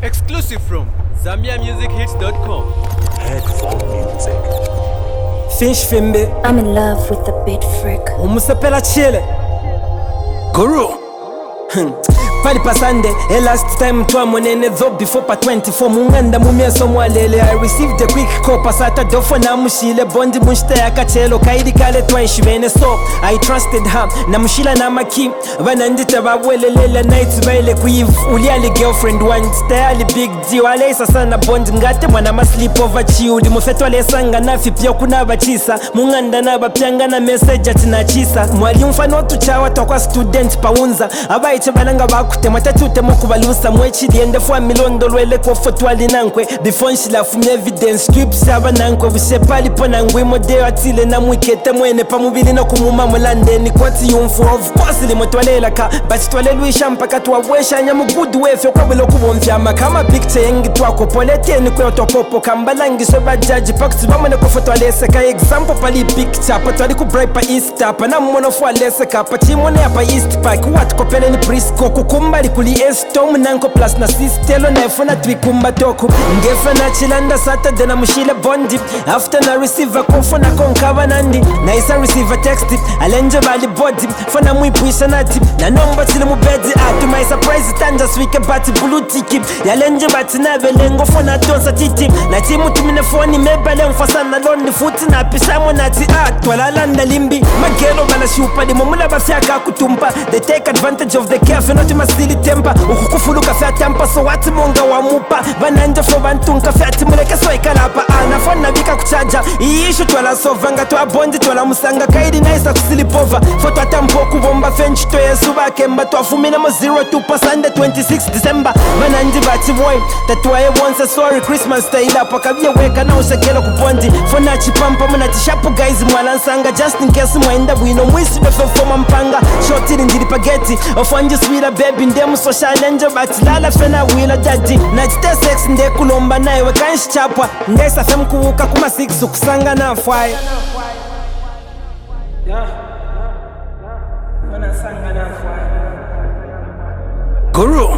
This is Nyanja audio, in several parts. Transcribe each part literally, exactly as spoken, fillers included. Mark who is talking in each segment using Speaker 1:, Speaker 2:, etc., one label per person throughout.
Speaker 1: Exclusive from Zambia Music Hits dot com.
Speaker 2: Headphone music.
Speaker 3: Finch Fimbe,
Speaker 4: I'm in love with the beat freak.
Speaker 3: umusepela chile Guru Pali pasande, e last time twa monene dho before pa twenty-four munganda mumyeso mwalele. I received a quick call pasata dofo na mushile bondi munshita ya kachelo kaidi kale twa ishivene. So I trusted her na mushila na maki vanandita vawelelela nights vaile kuiv uliali girlfriend one style big deal alesa sana bondi ngate mwana ma sleep over chiudi mufeto alesanga nafi pia kuna bachisa munganda na bapyanga na message atina chisa mwali mfano tuchawa tokwa student paunza abaiche balanga bakute matatute mokubalusa mwechiliende fwa milondo lwele kwa fotwali nankwe before nshila fumye evidence strips aba nankwe bushepali po nangwe modeo atile na mwikete mwene pa mubili no kumuma mulandeni kwati yumfu of course limotwalela ka but twalelwisha mpaka twabwesha nyamu good wefe kwa bilo kubomfyama kama picture yengi twako poleteni kwa topopo kambalangi so bajaji pakti bamane kwa fotwalese ka example pali picture pa twali ku bright pa east pa na mmono fwa lese ka pa chimone pa east park what kopele ni prisco kukumbali kuli estom nanko plus na sistelo na efona twikumba toko ngefa na chilanda Saturday na mushile bondi after na receive a call fona konkava nandi na isa receive a text alenje bali body fona muipwisha nati na nomba chile mubedi atu my surprise tanja swike bati blue tiki yalenje bati na belengo fona tonsa titi na timu tumine foni mebale mfasa na londi futi na pisamo nati atu walalanda limbi magelo bala shupa di mumula bafyaka kutumpa they take advantage of the care not masili tempa ukukufuluka fya tempa so wati monga wa mupa bananja fo bantunka fya timuleke so ikalapa ana fona bika kuchaja iishu twala sovanga twa bondi twala musanga kaidi naisa kusilipova fo twa tampo kubomba fench to yesu bakemba twa fumina mo zero two percent twenty-sixth December bananji bati boy tatwa ye once sorry Christmas style up akabye weka na usekelo kupondi fona chipampa muna tishapu guys mwalansanga just in case mwenda bwino mwisi befo foma mpanga short in ndili pageti ofanje swira baby ndemu social angel but lala fena wila daddy na chite sex nde kulomba naye wekanshi chapwa ndesa fem kuuka kuma six ukusanga na fwai yeah mana sanga na fwai Guru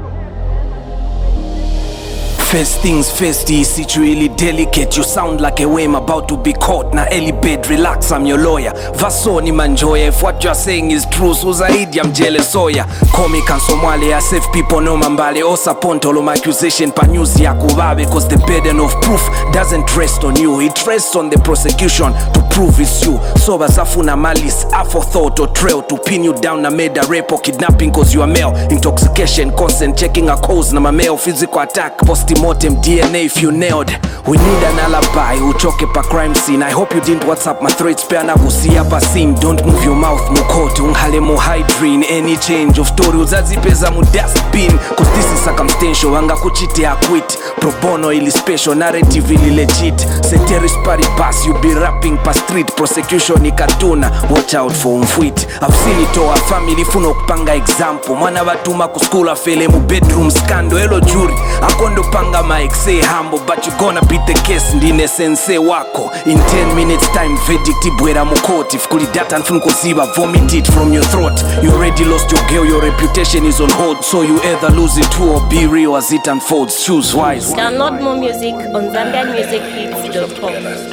Speaker 3: First things first, is it really delicate? You sound like a worm about to be caught. Na early bed, relax, I'm your lawyer. Vasoni manjoya, if what you're saying is true, so zaidi I'm jealous oya. Komi kansomwale, I save people no mambale. Osa pontolo my accusation pa news ya kubabe. Cause the burden of proof doesn't rest on you. It rests on the prosecution to prove it's you. So bazafuna malice, aforethought or trail to pin you down na murder, rape or kidnapping cause you are male. Intoxication, consent, checking a cause na mameo, physical attack, post Mortem D N A if you nailed. We need an alibi, uchoke pa crime scene. I hope you didn't WhatsApp my threats. Pea na kusia pa sim. Don't move your mouth mukote. Unghale mo hydrine. Any change of story uzazipeza mu dustbin. Cause this is circumstantial. Wanga kuchite ya quit. Pro bono ili special. Narrative ili legit. Ceteris paribus. You be rapping pa street. Prosecution ikatuna. Watch out for umfwit. I've seen it all. A family funo kupanga example. Mwana batuma kuskula fele mu bedroom scandal. Hello jury. Akondo panga Mike say humble, but you gonna beat the case ndine sense wako. In ten minutes time verdict ibwera mukoti. Fukuli data nfunko ziba vomit it from your throat. You already lost your girl, your reputation is on hold. So you either lose it too or be real as it unfolds. Choose wise.
Speaker 4: Download more music on Zambia Music Hits dot com.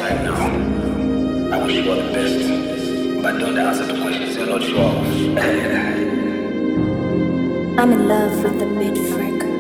Speaker 2: I wish you all the best, but don't answer the questions you're not sure of.
Speaker 4: I'm in love with the beat freak.